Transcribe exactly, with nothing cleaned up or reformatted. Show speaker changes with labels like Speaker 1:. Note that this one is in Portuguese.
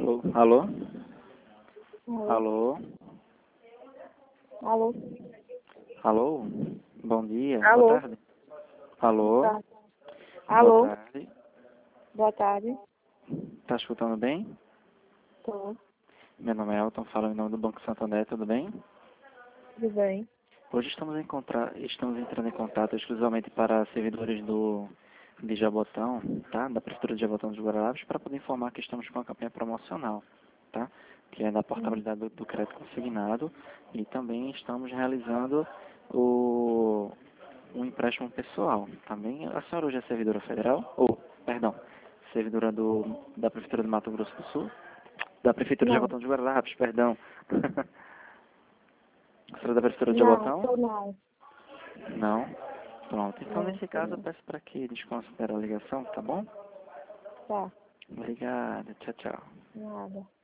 Speaker 1: Alô? Alô?
Speaker 2: Alô?
Speaker 1: Alô?
Speaker 2: Alô?
Speaker 1: Alô? Bom dia.
Speaker 2: Alô?
Speaker 1: Boa tarde. Alô?
Speaker 2: Tá.
Speaker 1: Boa
Speaker 2: Alô?
Speaker 1: tarde.
Speaker 2: Boa tarde.
Speaker 1: Tá escutando bem?
Speaker 2: Tô.
Speaker 1: Meu nome é Elton, falo em nome do Banco Santander, tudo bem?
Speaker 2: Tudo bem?
Speaker 1: Hoje estamos, em contra... estamos entrando em contato exclusivamente para servidores do de Jabotão, tá? Da Prefeitura de Jabotão dos Guararapes, para poder informar que estamos com uma campanha promocional, tá? Que é da
Speaker 2: Hum.
Speaker 1: portabilidade do, do crédito consignado, e também estamos realizando o um empréstimo pessoal. Também a senhora hoje é servidora federal? Ou, perdão, servidora do, da Prefeitura de Mato Grosso do Sul? Da Prefeitura de
Speaker 2: Não.
Speaker 1: Jabotão dos Guararapes, perdão. A senhora é da Prefeitura de
Speaker 2: Não,
Speaker 1: Jabotão?
Speaker 2: tô não.
Speaker 1: Não? Pronto. Então,
Speaker 2: Não,
Speaker 1: nesse
Speaker 2: tô
Speaker 1: caso, eu
Speaker 2: não.
Speaker 1: peço para que desconsidere a ligação, tá bom?
Speaker 2: Tá.
Speaker 1: Obrigado. Tchau, tchau.
Speaker 2: Nada.